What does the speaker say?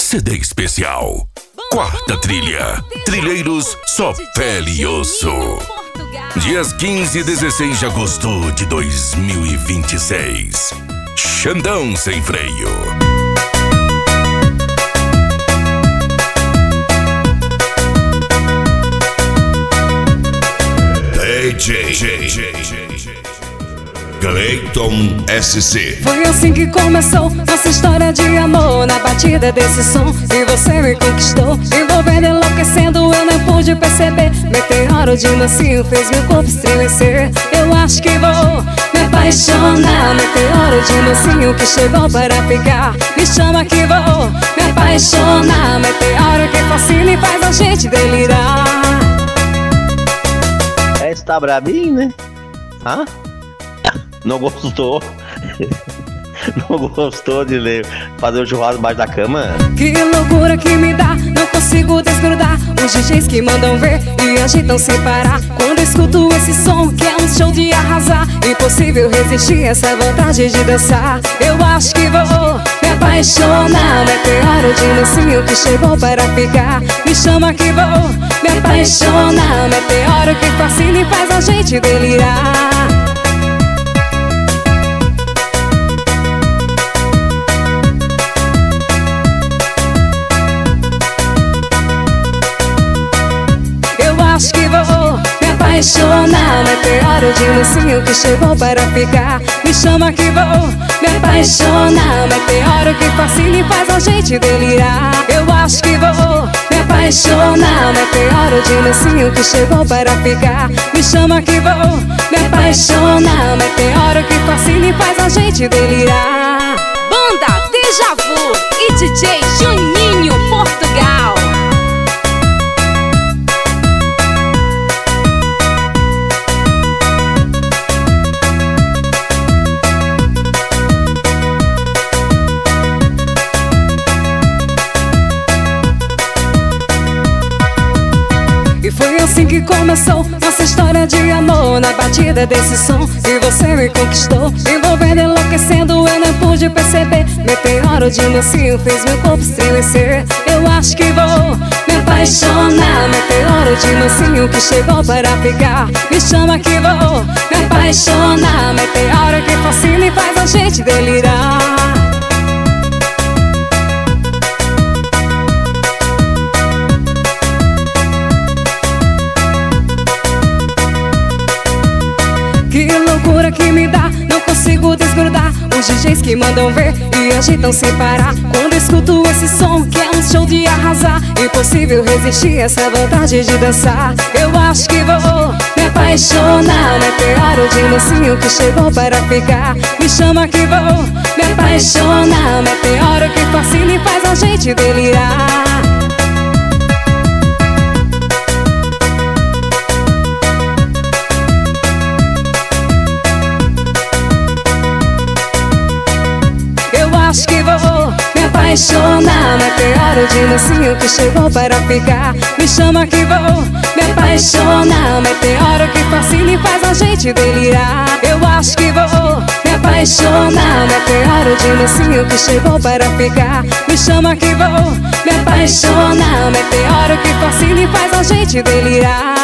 CD especial. Quarta trilha. Trilheiros Só Pele e Osso. Dias 15 e 16 de agosto de 2026. Xandão Sem Freio. DJ Clayton SC. Foi assim que começou nossa história de amor, na batida desse som. E você me conquistou, envolvendo, enlouquecendo, eu não pude perceber. Meteoro de mansinho fez meu corpo estremecer. Eu acho que vou me apaixonar. Meteoro de mansinho que chegou para ficar. Me chama que vou me apaixonar. Meteoro que fascina e faz a gente delirar. Tá brabinho, né? Hã? Não gostou? Não gostou de fazer o churrasco embaixo da cama? Que loucura que me dá, não consigo desgrudar. Os DJs que mandam ver e agitam sem parar. Quando escuto esse som que é um show de arrasar, impossível resistir essa vontade de dançar. Eu acho que vou me apaixonar. Meteoro de mansinho que chegou para ficar. Me chama que vou me apaixonar. Meteoro que fascina e faz a gente delirar. Acho que vou me apaixonar. Meteoro de mansinho que chegou para ficar. Me chama que vou me apaixonar. Meteoro que fascina e faz a gente delirar. Eu acho que vou me apaixonar. Meteoro de mansinho que chegou para ficar. Me chama que vou me apaixonar. Meteoro que fascina e faz a gente delirar. Banda Deja Vu e DJ Juninho Portugal. Foi assim que começou nossa história de amor, na batida desse som. E você me conquistou, envolvendo, enlouquecendo, eu não pude perceber. Meteoro de mansinho fez meu corpo estremecer. Eu acho que vou me apaixonar. Meteoro de mansinho que chegou para ficar. Me chama que vou me apaixonar. Meteoro que fascina e faz a gente delirar. Que loucura que me dá, não consigo desgrudar. Os DJs que mandam ver e agitam sem parar. Quando escuto esse som que é um show de arrasar, impossível resistir essa vontade de dançar. Eu acho que vou me apaixonar. Meteoro de mansinho que chegou para ficar. Me chama que vou me apaixonar. Meteoro que fascina e faz a gente delirar. Acho que vou me apaixonar. Meteoro de mansinho que chegou para ficar. Me chama que vou me apaixonar. Meteoro que fascina e faz a gente delirar. Eu acho que vou me apaixonar. Meteoro de mansinho que chegou para ficar. Me chama que vou me apaixonar. Meteoro que fascina e faz a gente delirar.